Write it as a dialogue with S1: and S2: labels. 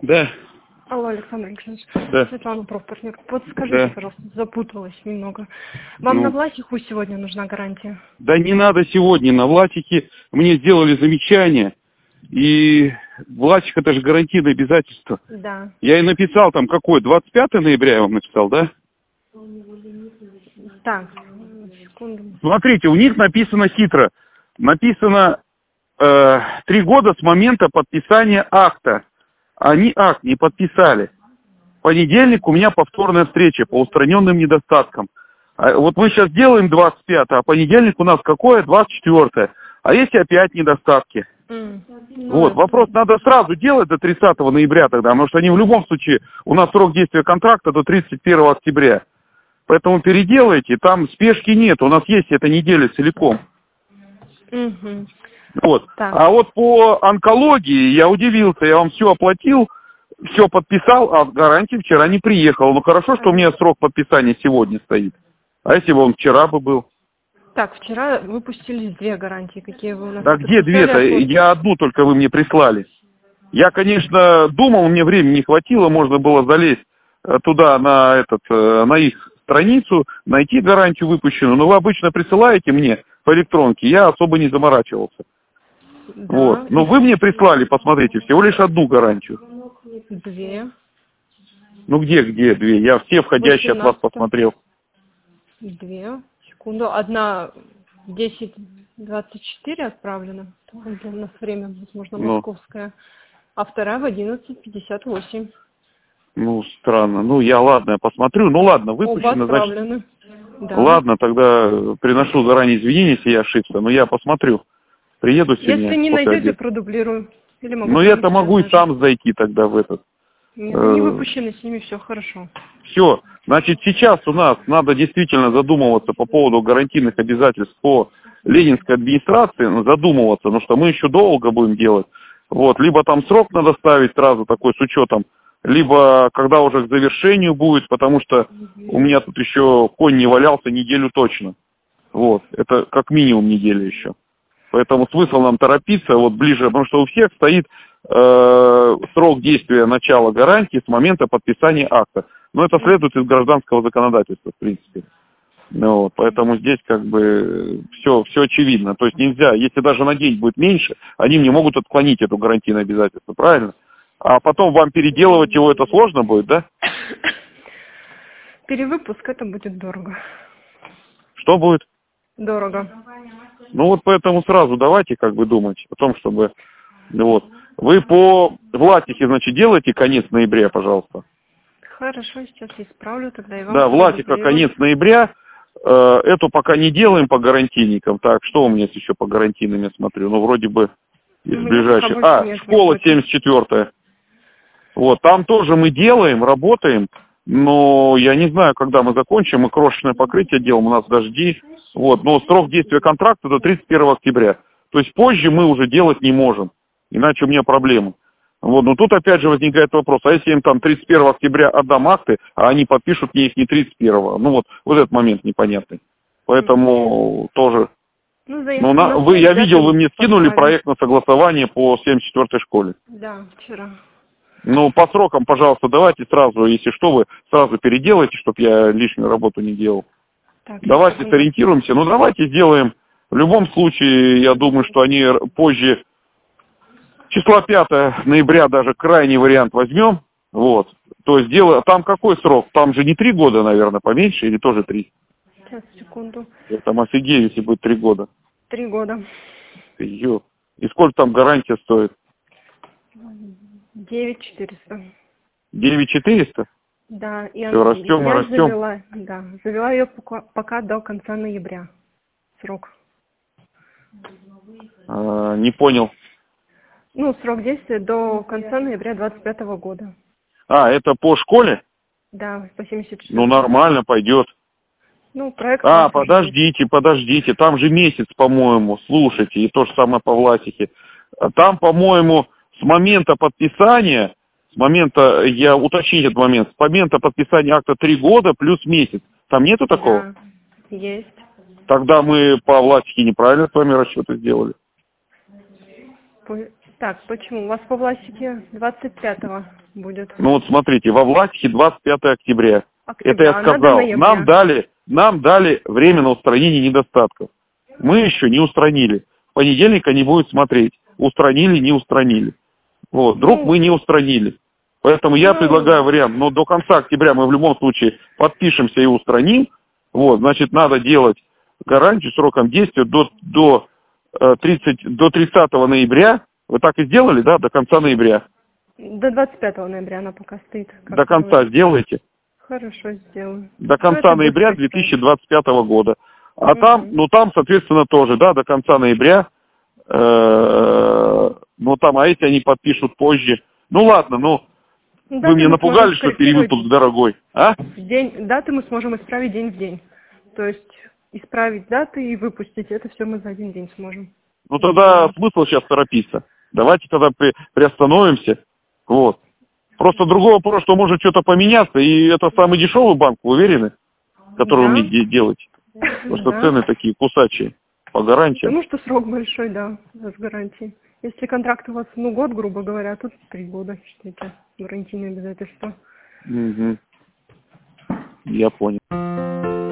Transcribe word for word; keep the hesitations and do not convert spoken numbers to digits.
S1: Да.
S2: Алло, Александр Александрович.
S1: Да.
S2: Светлана, профпартнер. Вот скажите,
S1: Да.
S2: пожалуйста, запуталась немного. Вам
S1: Ну.
S2: на Власиху сегодня нужна гарантия?
S1: Да не надо сегодня. На Власихе мне сделали замечание. И Власих это же гарантийное обязательство.
S2: Да.
S1: Я и написал там какой? двадцать пятое ноября я вам написал, да?
S2: Так, секунду.
S1: Смотрите, у них написано хитро. Написано э, три года с момента подписания акта. Они акт не подписали. В понедельник у меня повторная встреча по устраненным недостаткам. А вот мы сейчас делаем двадцать пятое, а понедельник у нас какое? двадцать четвёртое. А если опять недостатки?
S2: Mm.
S1: Вот,
S2: Ну,
S1: вопрос надо сразу делать до тридцатого ноября тогда, потому что они в любом случае, у нас срок действия контракта до тридцать первого октября. Поэтому переделайте, там спешки нет, у нас есть эта неделя целиком.
S2: Угу.
S1: Вот.
S2: Так.
S1: А вот по онкологии я удивился, я вам все оплатил, все подписал, а в гарантии вчера не приехал. Ну хорошо, что у меня срок подписания сегодня стоит. А если бы он вчера бы был?
S2: Так, вчера выпустились две гарантии, какие вы у нас...
S1: Да где две-то?
S2: Оплатили?
S1: Я одну только вы мне прислали. Я, конечно, думал, мне времени не хватило, можно было залезть туда, на, этот, на их страницу, найти гарантию выпущенную. Но вы обычно присылаете мне по электронке, я особо не заморачивался.
S2: Да.
S1: Вот. Но вы мне прислали, посмотрите, всего лишь одну гарантию.
S2: Две.
S1: Ну где, где две? Я все входящие от вас
S2: восемнадцатое.
S1: посмотрел.
S2: Две. Секунду. Одна десять двадцать четыре отправлена. У нас время, возможно,
S1: Ну.
S2: московское. А вторая в одиннадцать пятьдесят восемь.
S1: Ну, странно. Ну, я, ладно, я посмотрю. Ну, ладно,
S2: Оба
S1: выпущено, значит...
S2: отправлены. Да.
S1: Ладно, тогда приношу заранее извинения, если я ошибся, но я посмотрю. Приеду сегодня.
S2: Если не
S1: после
S2: найдете,
S1: обеда.
S2: продублирую. Или могу
S1: Ну,
S2: прямо
S1: я-то
S2: сейчас
S1: могу и
S2: даже.
S1: сам зайти тогда в этот.
S2: Нет, не выпущены, с ними все хорошо.
S1: Все. Значит, сейчас у нас надо действительно задумываться по поводу гарантийных обязательств по Ленинской администрации, ну, задумываться, потому что мы еще долго будем делать. Вот, либо там срок надо ставить сразу такой с учетом, либо когда уже к завершению будет, потому что у меня тут еще конь не валялся неделю точно. Вот, это как минимум неделя еще. Поэтому смысл нам торопиться, вот ближе, потому что у всех стоит э, срок действия начала гарантии с момента подписания акта. Но это следует из гражданского законодательства, в принципе. Ну, вот, поэтому здесь как бы все, все очевидно. То есть нельзя, если даже на день будет меньше, они мне могут отклонить эту гарантийное обязательство, правильно? А потом вам переделывать его, это сложно будет, да?
S2: Перевыпуск, это будет дорого.
S1: Что будет?
S2: Дорого.
S1: Ну вот поэтому сразу давайте как бы думать о том, чтобы... Вот. Вы по Власихе, значит, делаете конец ноября, пожалуйста.
S2: Хорошо, сейчас я исправлю тогда и вам.
S1: Да, Власиха конец ноября. Э, эту пока не делаем по гарантийникам. Так, что у меня есть еще по гарантийным, я смотрю? Ну, вроде бы из ближайших. А, школа семьдесят четвёртая. Вот, там тоже мы делаем, работаем, но я не знаю, когда мы закончим. Мы крошечное покрытие делаем, у нас дожди. Вот, но срок действия контракта до тридцать первого октября. То есть позже мы уже делать не можем, иначе у меня проблемы. Вот, но тут опять же возникает вопрос, а если им там тридцать первого октября отдам акты, а они подпишут мне их не тридцать первого, ну вот, вот этот момент непонятный. Поэтому mm-hmm. тоже.
S2: Ну,
S1: ну, на, вы, я видел, вы мне скинули проект на согласование по семьдесят четвёртой школе.
S2: Да, вчера.
S1: Ну, по срокам, пожалуйста, давайте сразу, если что, вы сразу переделайте, чтобы я лишнюю работу не делал. Так, давайте секунду. Сориентируемся. Ну, давайте сделаем. В любом случае, я думаю, что они позже... Числа пятого ноября даже крайний вариант возьмем. Вот. То есть дело... Там какой срок? Там же не три года, наверное, поменьше, или тоже три?
S2: Сейчас, секунду.
S1: Я там офигею, если будет три года.
S2: Три года.
S1: Ё. И сколько там гарантия стоит?
S2: Девять четыреста.
S1: Девять четыреста?
S2: Да. И
S1: Все, растем и растем.
S2: Завела, да, завела ее пока, пока до конца ноября. Срок.
S1: А, не понял.
S2: Ну, срок действия до конца ноября двадцать пятого года.
S1: А, это по школе?
S2: Да, по семьдесят четыре.
S1: Ну, нормально, пойдет.
S2: Ну, проект...
S1: А, подождите, подождите, там же месяц, по-моему, слушайте, и то же самое по Власихе. Там, по-моему, с момента подписания, с момента, я уточнить этот момент, с момента подписания акта три года плюс месяц. Там нету такого?
S2: Да, есть.
S1: Тогда мы по Власихе неправильно с вами расчеты сделали.
S2: По... Так, почему? У вас по Власихе двадцать пятого будет.
S1: Ну вот смотрите, во власти двадцать пятое октября.
S2: Октября.
S1: Это я сказал. Нам дали, нам дали время на устранение недостатков. Мы еще не устранили. В понедельник они будут смотреть. Устранили, не устранили. Вот. Вдруг ну, мы не устранили. Поэтому я ну, предлагаю вариант. Но до конца октября мы в любом случае подпишемся и устраним. Вот. Значит, надо делать гарантию сроком действия до, до, тридцатого, до тридцатого ноября. Вы так и сделали, да? До конца ноября.
S2: До двадцать пятого ноября она пока стоит.
S1: До конца вы... сделайте.
S2: Хорошо, сделаю.
S1: До конца ноября две тысячи двадцать пятого года. А угу. там, ну там, соответственно, тоже, да, до конца ноября. Э-э- ну там, а эти они подпишут позже. Ну ладно, ну, даты вы мне напугали, что перевыпуск дорогой. А?
S2: День, даты мы сможем исправить день в день. То есть исправить даты и выпустить, это все мы за один день сможем.
S1: Ну тогда смысл сейчас торопиться. Давайте тогда при, приостановимся. Вот. Просто другой вопрос, что может что-то поменяться, и это самый дешевый банк, вы уверены? Который да. вы мне делаете? Потому что да. цены такие кусачие по гарантии.
S2: Потому что срок большой, да, с гарантией. Если контракт у вас, ну, год, грубо говоря, тут три года, считайте, гарантийные обязательства.
S1: Угу. Я понял.